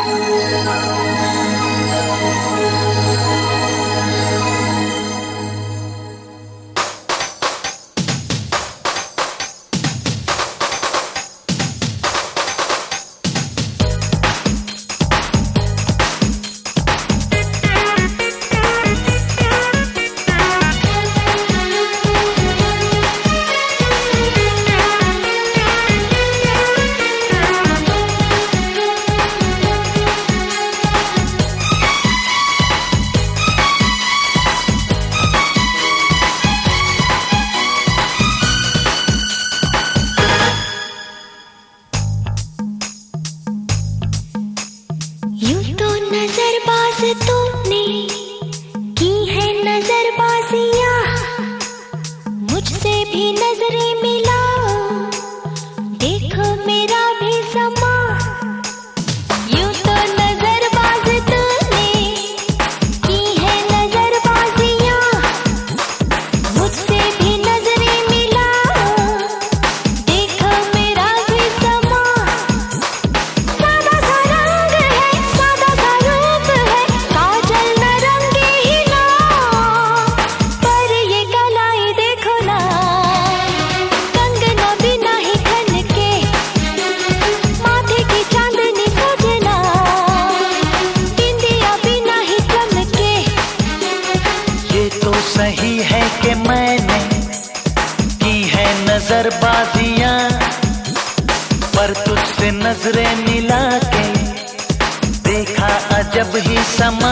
नजरबाज तूने की है नजरबाजियां, मुझसे भी नजरें मिलाओ, देखो मेरा भी समा। यूं तो नजरबाज तूने की है नजरबाजियां, मुझसे भी नजरें मिलाओ, देखो मेरा भी समा। सादा सा रंग है, सादा सा रूप है, काजल न रंगे ही ना, पर ये कलाई देखो ना, कंगना बिना ही खन के, माथे की चांदनी सजना, बिंदिया बिना ही चमके। ये तो सही है कि मैंने की है नजरबाजियां, पर तुझसे नजरें मिला के देखा अजब ही समा।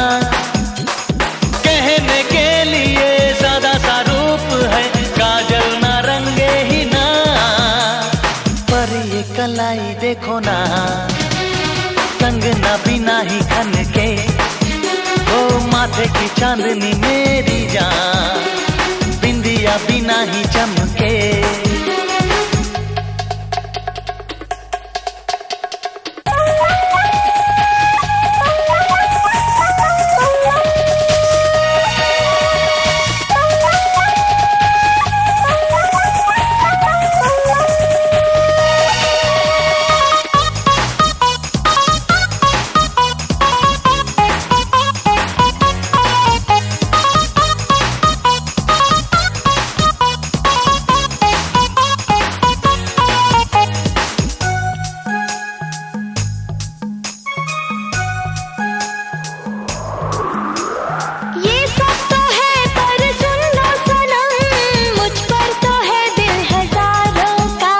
कहने के लिए ज्यादा सा रूप है, काजल ना रंगे ही ना, पर ये कलाई देखो ना, कंगना बिना ही खन के, ओ माथे की चांदनी मेरी जान, बिंदिया बिना ही चमके। ये सब तो है पर सुन लो सनम, मुझ पर तो है दिल हजारों का।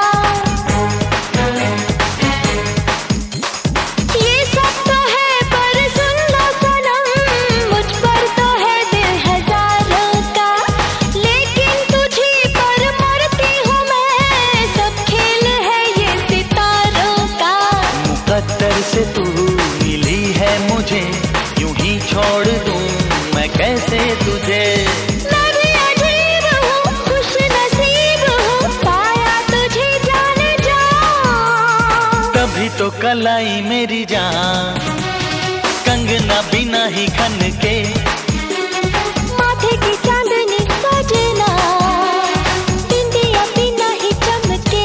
ये सब तो है पर सुन लो सनम, मुझ पर तो है दिल हजारों का, लेकिन तुझी पर मरती हूँ मैं, सब खेल है ये सितारों का। मुकद्दर से तू मिली है मुझे, यूं ही छोड़ दूं मैं कैसे तुझे। मैं भी अजीब हूँ, खुश नसीब हूँ, पाया तुझे जाने जा। तभी तो कलाई मेरी जान, कंगना बिना ही खन के, माथे की चांदनी सजना, बिंदिया बिना ही चमके।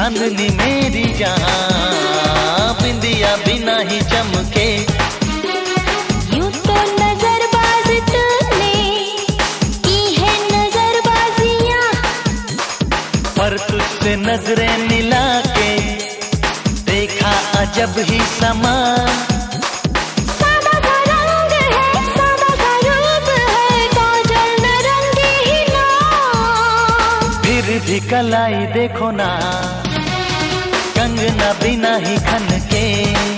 चांदनी मेरी जान, बिंदिया बिना ही चमके। यूं तो नजरबाज तूने की है नजरबाजियां, पर तुझसे नजरें मिला के देखा अजब ही समा। सादा सा रंग है, सादा सा रूप है, काजल न रंगे ही ना। फिर भी कलाई देखो ना, कंगना बिना ही खन के।